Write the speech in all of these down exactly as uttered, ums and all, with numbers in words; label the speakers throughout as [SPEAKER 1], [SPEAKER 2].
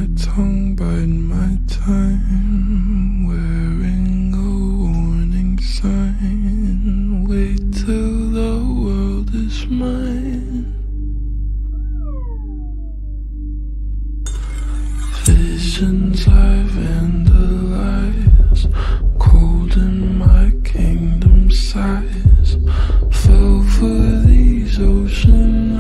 [SPEAKER 1] tongue bide my time, wearing a warning sign. Wait till the world is mine. Visions I've vandalized, cold in my kingdom size. Fell for these ocean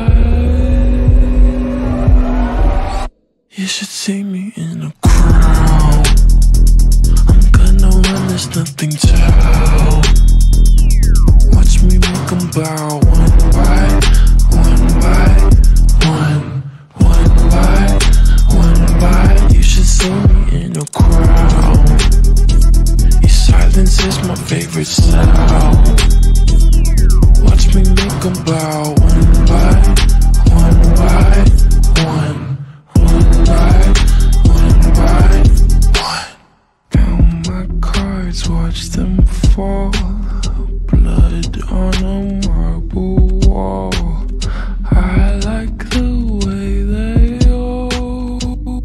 [SPEAKER 1] eyes. You should see me in a crowd. I'm gonna run, there's nothing to help. Watch me make them bow one by one by one, one by one by. You should see me in a crowd. Your silence is my favorite sound. Watch me make them bow one by one by one, one by one by one. Count my cards, watch them fall. Blood on a marble wall. I like the way they all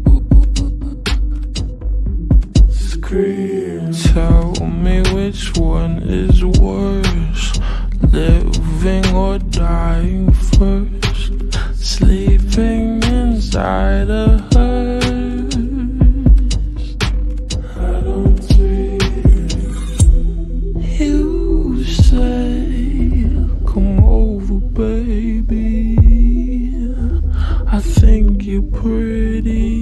[SPEAKER 1] scream. Tell me which one is worse, living or dying first. Sleeping inside a hearse. I don't dream. You say, come over, baby. I think you're pretty.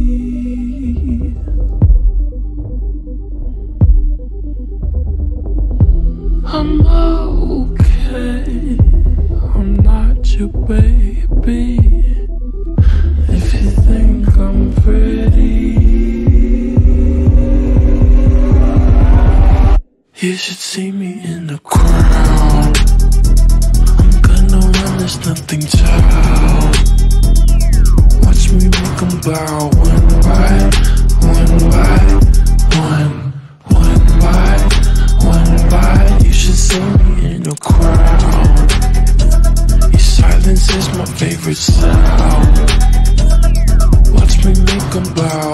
[SPEAKER 1] I'm okay, I'm not your baby. If you think I'm pretty, you should see me in the crowd. I'm gonna run, there's nothing to help. Watch me make them bow one by one by one, one by one by. You should see me in a crowd. Your silence is my favorite sound. Watch me make them bow